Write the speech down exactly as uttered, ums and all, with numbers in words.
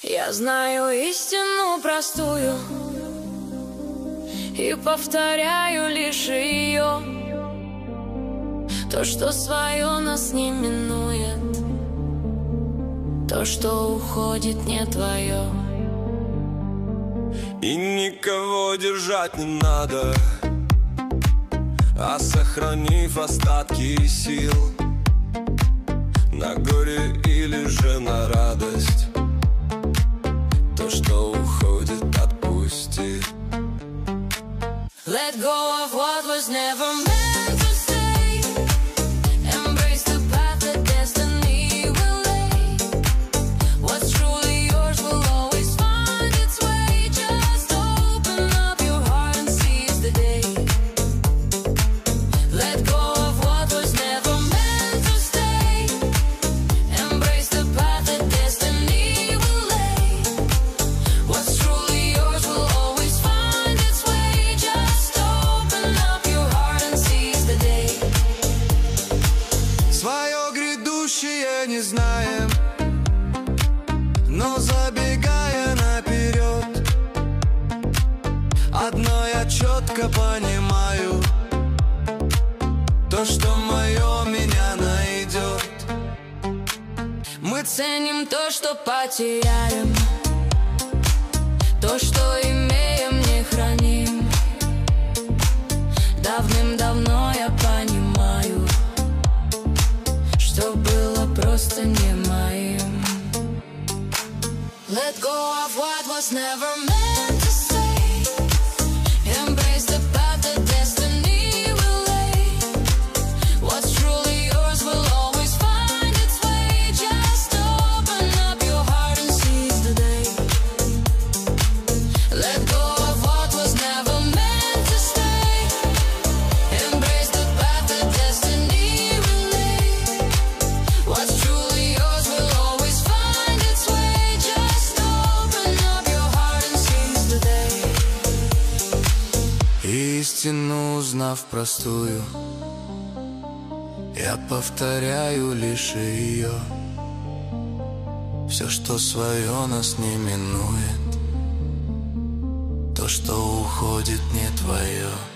Я знаю истину простую и повторяю лишь ее. То, что свое нас не минует, то, что уходит, не твое. И никого держать не надо, а сохранив остатки сил на горе или же на радость, то, что уходит, отпусти. Let go of what was never meant to stay. Embrace the path that destiny will lay. What's truly yours will always find its way. Just open up your heart and seize the day. Let go of what was never meant to stay. Embrace the path that destiny will lay. What's truly yours will always find its way. Just open up your heart and seize the day. Свое грядущее не знаем, но забегая наперед, одно я четко понимаю: то, что мое, меня найдет. Мы ценим то, что потеряем, то, что имеем, не храним. Давным-давно я понимаю, что было просто не моим. Let go of what was never meant to stay. Embrace the path that destiny will lay. What's truly yours will always find its way. Just open up your heart and seize the day. Let go of what was never meant to stay. Embrace the path that destiny will lay. What's truly yours will always find its way. Just open up your heart and seize the day. Истину узнав простую, я повторяю лишь ее. Все, что свое, нас не минует, то, что уходит, не твое.